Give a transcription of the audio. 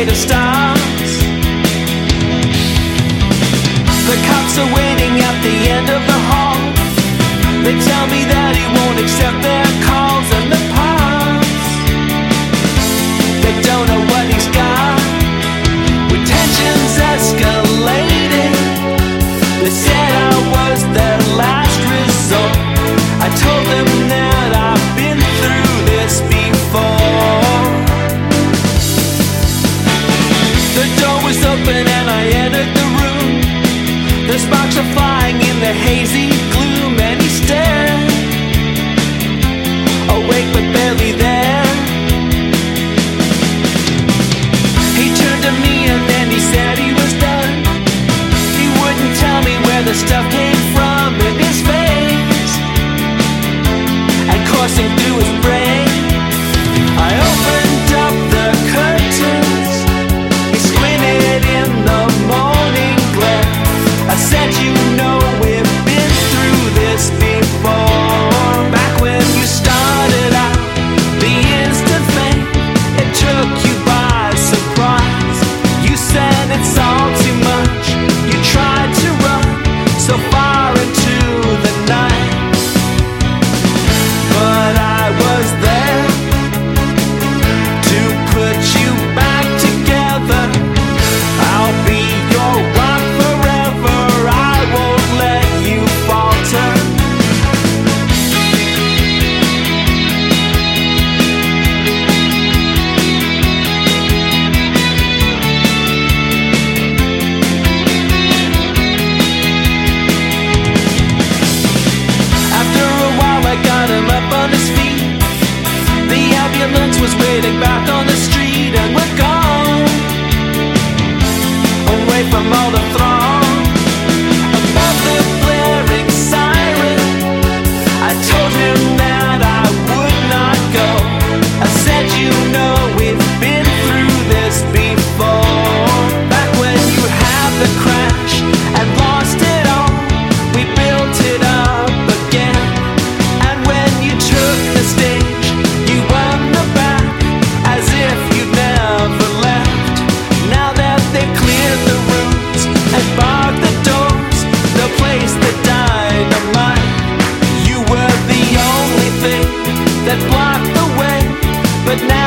made of stars. The cops are waiting at the end of the hall. They tell me that he won't accept their calls and the parts. They don't know what he's got. With tensions escalating, they said I was their last resort. I told them that I've been through this before. The door was open and I entered the room. The sparks are flying in the hazy gloom, and he stared, awake but barely there. He turned to me and then he said he was done. He wouldn't tell me where the stuff came from in his face and coursing through his brain. I opened up the curtains. He squinted in the morning glare. I said, you know we've been through this before. Back when you started out, the instant fame, it took you by surprise. You said it's all too much. You tried to run so far into the night, but I was there to put you back together. I'll be your rock forever. I won't let you falter. After a while I got him up on his feet. The ambulance was waiting back on the street, and we're gone, away from all the throng. Above the blaring siren, I told him that I would not go. I said, you know we've been through this before. Back when you had the crash and lost it all, we built it up again. And when you took the stage, you won the back as if you'd never left. Now that they've cleared the routes and barred the doors, they'll place the dynamite. You were the only thing that blocked the way, but now